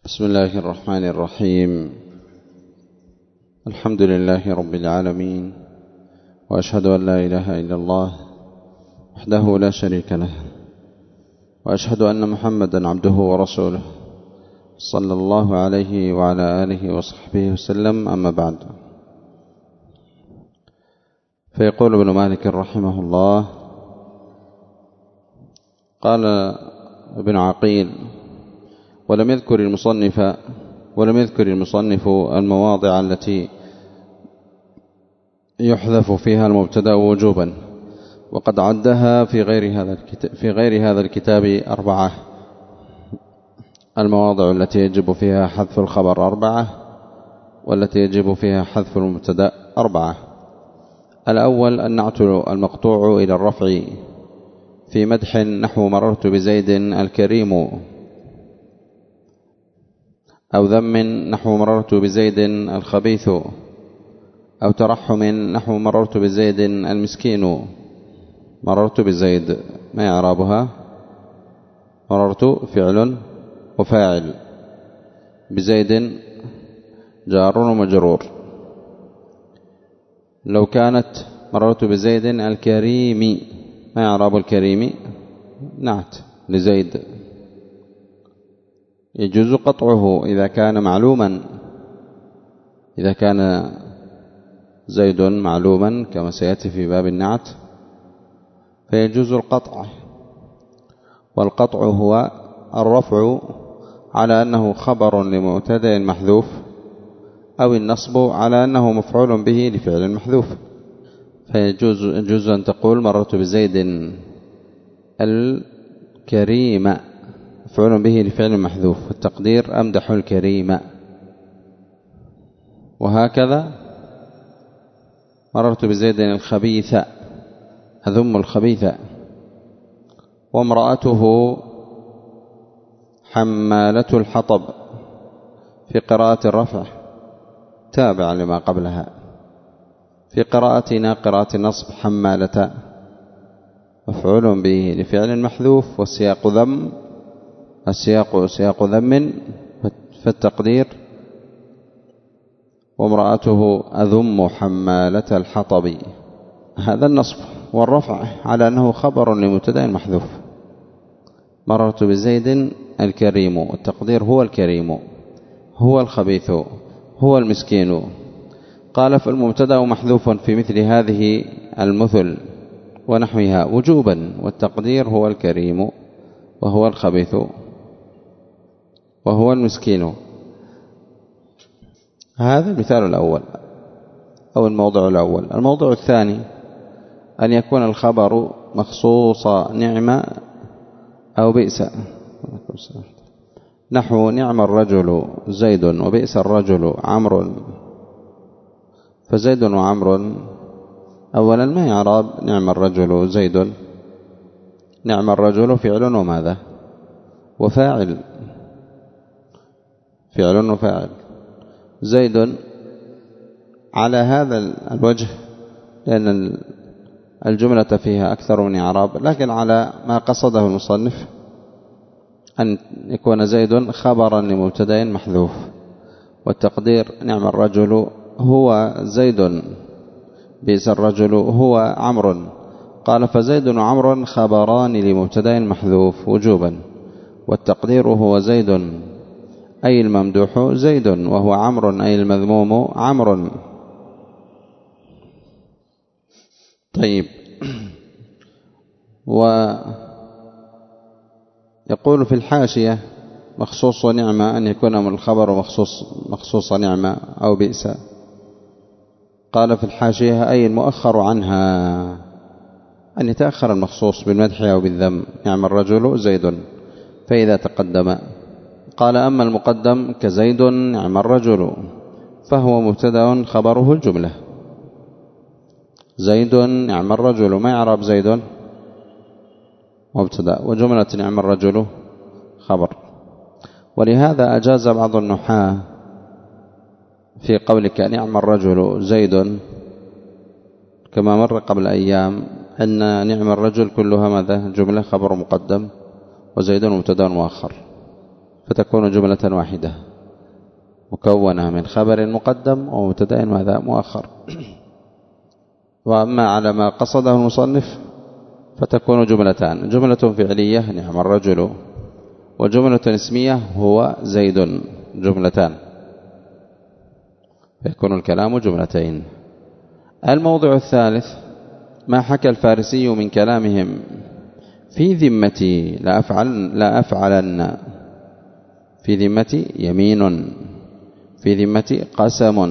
بسم الله الرحمن الرحيم. الحمد لله رب العالمين، وأشهد أن لا إله إلا الله وحده لا شريك له، وأشهد أن محمدا عبده ورسوله صلى الله عليه وعلى آله وصحبه وسلم. أما بعد، فيقول ابن مالك رحمه الله: قال ابن عقيل: ولم يذكر المصنف المواضع التي يحذف فيها المبتدأ وجوبا، وقد عدها في غير هذا الكتاب 4. المواضع التي يجب فيها حذف الخبر 4، والتي يجب فيها حذف المبتدأ 4. الأول: النعت المقطوع إلى الرفع في مدح نحو مررت بزيد الكريم، أو ذم نحو مررت بزيد الخبيث، أو ترحم نحو مررت بزيد المسكين. مررت بزيد ما إعرابها؟ مررت فعل وفاعل، بزيد جار ومجرور. لو كانت مررت بزيد الكريم، ما إعراب الكريم؟ نعت لزيد، يجوز قطعه إذا كان معلوما، إذا كان زيد معلوما كما سيأتي في باب النعت فيجوز القطع. والقطع هو الرفع على أنه خبر لمبتدأ محذوف، أو النصب على أنه مفعول به لفعل محذوف. فيجوز أن تقول مررت بزيد الكريم، مفعول به لفعل محذوف، والتقدير أمدح الكريم. وهكذا مررت بزيد الخبيث، أذم الخبيث. وامرأته حمالة الحطب في قراءة الرفع تابع لما قبلها. في قراءتنا قراءة النصب حمالة مفعول به لفعل محذوف، والسياق ذم، سياق ذم، فالتقدير وامرأته أذم حمالة الحطب. هذا النصب والرفع على أنه خبر لمبتدأ محذوف. مررت بزيد الكريم، التقدير هو الكريم، هو الخبيث، هو المسكين. قال: فالمبتدأ محذوف في مثل هذه المثل ونحوها وجوبا، والتقدير هو الكريم، وهو الخبيث، وهو المسكين. هذا المثال الأول أو الموضع الأول. الموضع الثاني: أن يكون الخبر مخصوص نعم أو بئس، نحو نعم الرجل زيد وبئس الرجل عمرو. فزيد وعمرو أولا ما يعرب نعم الرجل زيد؟ نعم الرجل فعل وماذا؟ وفاعل، فعل وفاعل. زيد على هذا الوجه لأن الجملة فيها أكثر من إعراب، لكن على ما قصده المصنف أن يكون زيد خبرا لمبتدأ محذوف، والتقدير نعم الرجل هو زيد، بئس الرجل هو عمرو. قال: فزيد وعمرو خبران لمبتدأ محذوف وجوبا، والتقدير هو زيد أي الممدوح زيد، وهو عمرو أي المذموم عمرو. طيب. ويقول في الحاشية: مخصوص نعمة أن يكون الخبر مخصوص نعمة أو بئس. قال في الحاشية: أي المؤخر عنها، أن يتأخر المخصوص بالمدح أو بالذم. نعم الرجل زيد فإذا تقدم. قال: أما المقدم كزيد نعم الرجل فهو مبتدأ خبره الجملة. زيد نعم الرجل ما يعرب زيد؟ مبتدأ، وجملة نعم الرجل خبر. ولهذا أجاز بعض النحاة في قولك نعم الرجل زيد، كما مر قبل أيام، أن نعم الرجل كلها ماذا؟ جملة خبر مقدم، وزيد مبتدأ مؤخر. فتكون جملة واحدة مكونة من خبر مقدم ومبتدأ ماذا مؤخر. وأما على ما قصده المصنف فتكون جملتان: جملة فعلية نعم الرجل، وجملة اسمية هو زيد، جملتان، فيكون الكلام جملتين. الموضع الثالث ما حكى الفارسي من كلامهم: في ذمتي لا أفعلن، في ذمتي يمين، في ذمتي قسم.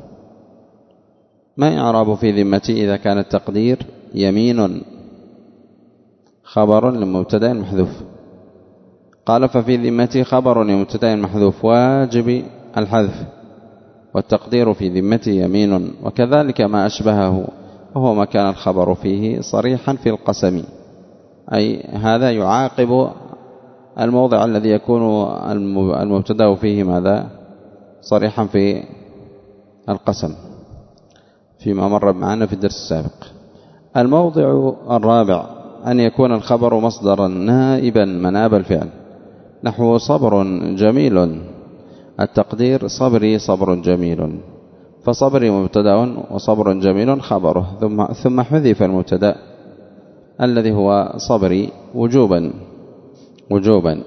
ما إعراب في ذمتي إذا كان التقدير يمين خبر لمبتدأ محذوف؟ قال: ففي ذمتي خبر لمبتدأ محذوف واجب الحذف، والتقدير في ذمتي يمين، وكذلك ما أشبهه وهو ما كان الخبر فيه صريحا في القسم، أي هذا يعاقب الموضع الذي يكون المبتدأ فيه ماذا صريحا في القسم، فيما مر معنا في الدرس السابق. الموضع الرابع أن يكون الخبر مصدرا نائبا مناب الفعل، نحو صبر جميل، التقدير صبري صبر جميل، فصبري مبتدأ وصبر جميل خبره، ثم حذف المبتدأ الذي هو صبري وجوبا.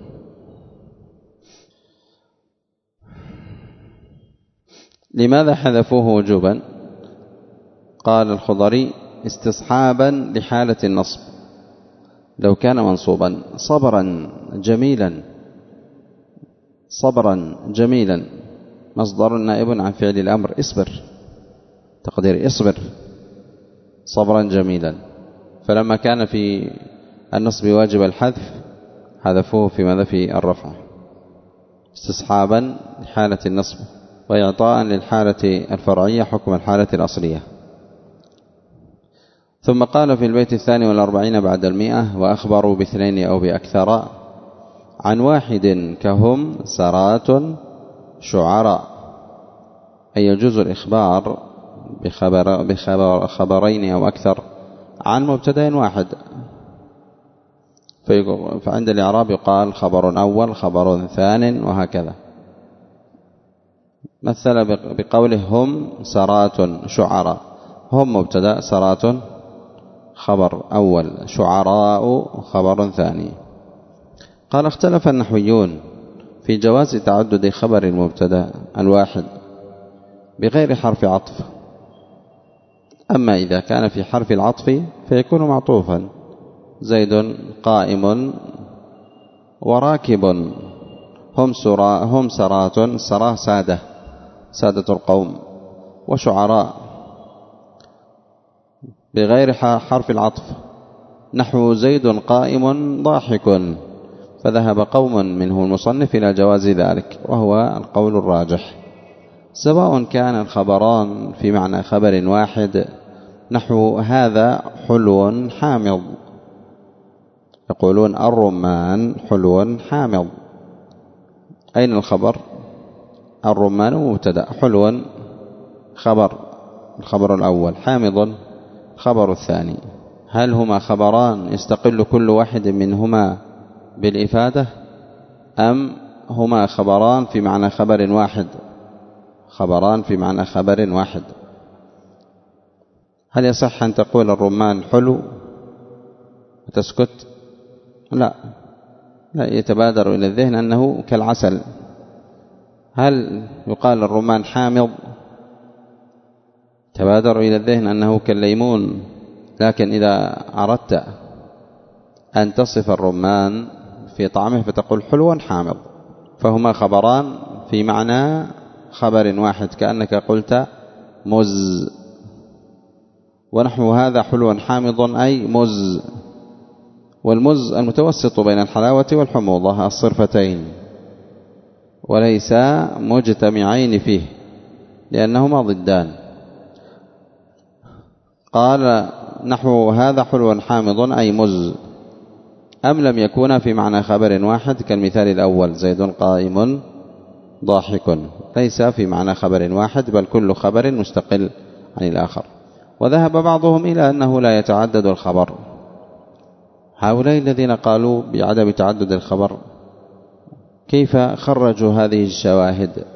لماذا حذفوه وجوبا؟ قال الخضري: استصحابا لحالة النصب، لو كان منصوبا صبرا جميلا مصدر نائب عن فعل الأمر اصبر، تقدير اصبر صبرا جميلا، فلما كان في النصب واجب الحذف حذفوه في ماذا في الرفع، استصحابا لحالة النصب وإعطاء للحالة الفرعية حكم الحالة الأصلية. ثم قال في البيت 42 بعد 100: وأخبروا باثنين أو بأكثر عن واحد كهم سرات شعراء، أي يجوز الإخبار بخبرين أو أكثر عن مبتدأ واحد، فعند الإعراب يقال خبر أول خبر ثان وهكذا. مثل بقوله هم سرات شعراء، هم مبتدأ، سرات خبر أول، شعراء خبر ثاني. قال: اختلف النحويون في جواز تعدد خبر المبتدأ الواحد بغير حرف عطف، أما إذا كان في حرف العطف فيكون معطوفا: زيد قائم وراكب، هم سرات، سراه سادة القوم، وشعراء بغير حرف العطف، نحو زيد قائم ضاحك، فذهب قوم منه المصنف إلى جواز ذلك، وهو القول الراجح، سواء كان الخبران في معنى خبر واحد، نحو هذا حلو حامض، يقولون الرمان حلو حامض، أين الخبر؟ الرمان مبتدأ، حلو الخبر الأول، حامض خبر الثاني. هل هما خبران يستقل كل واحد منهما بالإفادة، أم هما خبران في معنى خبر واحد؟ خبران في معنى خبر واحد. هل يصح أن تقول الرمان حلو وتسكت؟ لا يتبادر إلى الذهن أنه كالعسل. هل يقال الرمان حامض؟ تبادر إلى الذهن أنه كالليمون. لكن إذا أردت أن تصف الرمان في طعمه فتقول حلو حامض، فهما خبران في معنى خبر واحد، كأنك قلت مز، ونحو هذا حلو حامض أي مز، والمز المتوسط بين الحلاوة والحموضة الصرفتين، وليس مجتمعين فيه لأنهما ضدان. قال نحو هذا حلو حامض أي مز، أم لم يكون في معنى خبر واحد كالمثال الأول زيد قائم ضاحك، ليس في معنى خبر واحد بل كل خبر مستقل عن الآخر. وذهب بعضهم إلى أنه لا يتعدد الخبر. هؤلاء الذين قالوا بعدم تعدد الخبر كيف خرجوا هذه الشواهد؟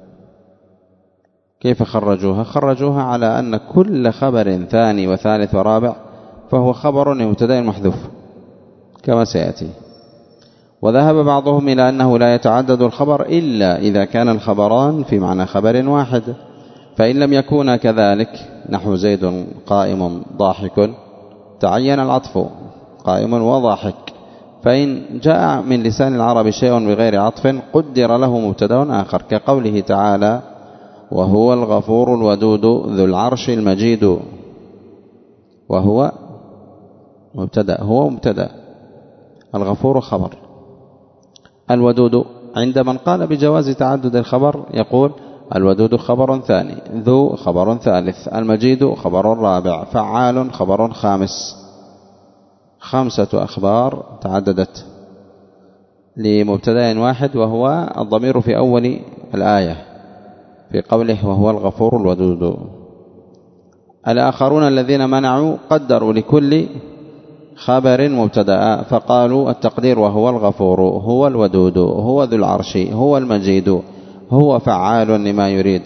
كيف خرجوها على أن كل خبر ثاني وثالث ورابع فهو خبر مبتدأ محذوف كما سيأتي. وذهب بعضهم إلى أنه لا يتعدد الخبر إلا إذا كان الخبران في معنى خبر واحد، فإن لم يكونا كذلك نحو زيد قائم ضاحك تعين العطف قائم وضاحك، فإن جاء من لسان العرب شيء بغير عطف قدر له مبتدأ آخر، كقوله تعالى وهو الغفور الودود ذو العرش المجيد، وهو مبتدأ، هو مبتدأ، الغفور خبر. الودود عند من قال بجواز تعدد الخبر يقول الودود خبر ثاني، ذو خبر ثالث، المجيد خبر رابع، فعال خبر خامس. 5 أخبار تعددت لمبتدأ واحد، وهو الضمير في أول الآية في قوله وهو الغفور الودود. الآخرون الذين منعوا قدروا لكل خبر مبتدأ فقالوا التقدير وهو الغفور، هو الودود، هو ذو العرش، هو المجيد، هو فعال لما يريد.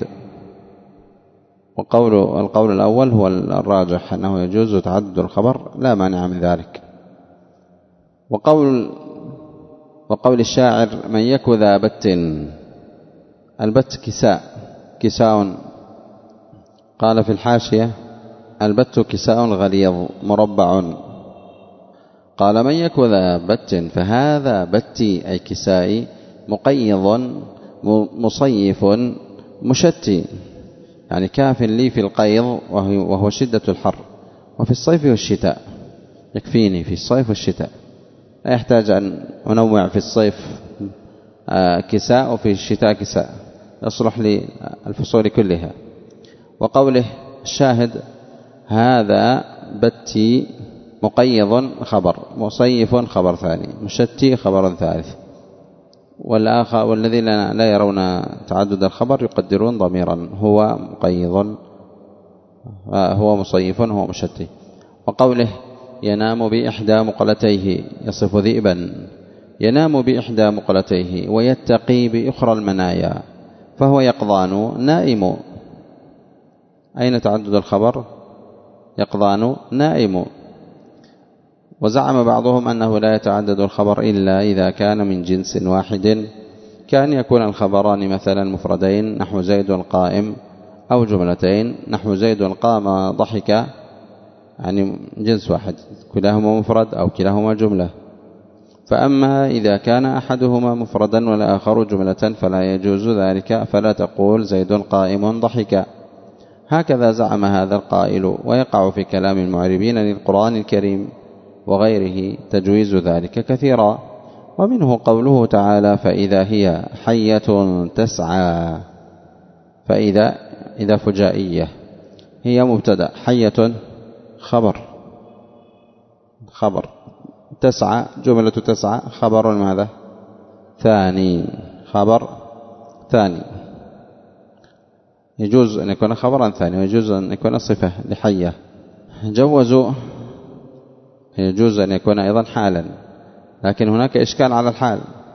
القول الأول هو الراجح أنه يجوز تعدد الخبر لا مانع من ذلك. وقول الشاعر من يك ذا بت، البت كساء، قال في الحاشية البت كساء غليظ مربع، قال من يك ذا بت فهذا بتي أي كسائي مقيض مصيف مشتي، يعني كاف لي في القيض وهو شدة الحر، وفي الصيف والشتاء، يكفيني في الصيف والشتاء، لا يحتاج أن أنوع في الصيف كساء وفي الشتاء كساء، يصلح للفصول كلها. وقوله الشاهد هذا بتي مقيض خبر، مصيف خبر ثاني، مشتي خبر ثالث. والذين لا يرون تعدد الخبر يقدرون ضميرا هو مقيض، هو مصيف، هو مشتي. وقوله ينام بإحدى مقلتيه، يصف ذئبا، ينام بإحدى مقلتيه ويتقي بأخرى المنايا، فهو يقظان نائم. أين تعدد الخبر؟ يقظان نائم. وزعم بعضهم أنه لا يتعدد الخبر إلا إذا كان من جنس واحد، كان يكون الخبران مثلا مفردين نحو زيد قائم، أو جملتين نحو زيد قام ضحك، يعني جنس واحد، كلاهما مفرد أو كلاهما جملة. فأما إذا كان أحدهما مفردا والآخر جملة فلا يجوز ذلك، فلا تقول زيد قائم ضحك. هكذا زعم هذا القائل، ويقع في كلام المعربين للقرآن الكريم وغيره تجويز ذلك كثيرا. ومنه قوله تعالى فإذا هي حية تسعى، فإذا فجائية، هي مبتدأ، حية خبر، تسعى جملة تسعى خبر ماذا؟ ثاني، خبر ثاني. يجوز أن يكون خبرا ثاني، ويجوز أن يكون صفة لحية. جوزوا يجوز أن يكون أيضا حالا، لكن هناك إشكال على الحال،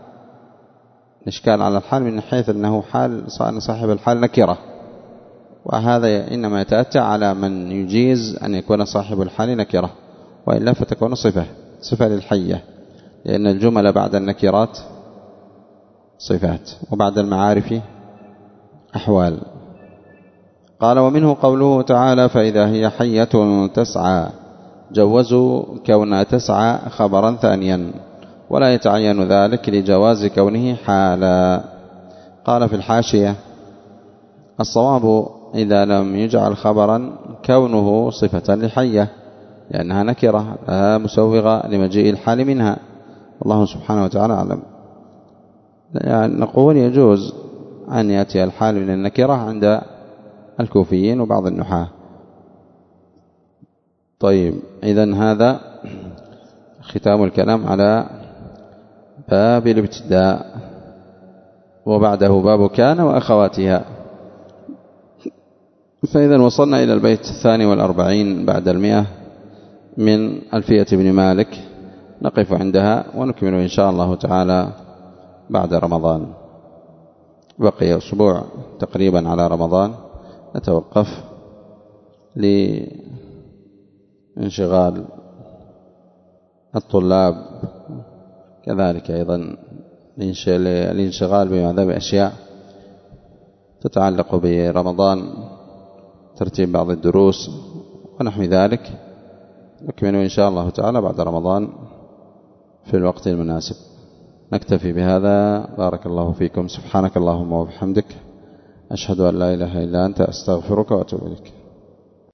من حيث أنه حال صاحب الحال نكرة، وهذا إنما يتأتى على من يجيز أن يكون صاحب الحال نكرة، وإلا فتكون صفة للحية، لأن الجمل بعد النكرات صفات، وبعد المعارف أحوال. قال ومنه قوله تعالى فإذا هي حية تسعى، جوزوا كون تسعى خبرا ثانيا، ولا يتعين ذلك لجواز كونه حالا. قال في الحاشية الصواب إذا لم يجعل خبرا كونه صفة لحية، لأنها نكرة مسوغة لمجيء الحال منها، والله سبحانه وتعالى أعلم. يعني نقول يجوز أن يأتي الحال من النكرة عند الكوفيين وبعض النحاة. طيب، إذن هذا ختام الكلام على باب الابتداء، وبعده باب كان وأخواتها. فإذا وصلنا إلى البيت 42 بعد 100 من ألفية ابن مالك، نقف عندها ونكمل إن شاء الله تعالى بعد رمضان. بقي أسبوع تقريبا على رمضان، نتوقف لانشغال الطلاب، كذلك أيضا الانشغال بأشياء تتعلق برمضان، ترتيب بعض الدروس ونحو ذلك. نكمل إن شاء الله تعالى بعد رمضان في الوقت المناسب. نكتفي بهذا. بارك الله فيكم. سبحانك اللهم وبحمدك، أشهد أن لا إله إلا أنت، أستغفرك وأتوب إليك.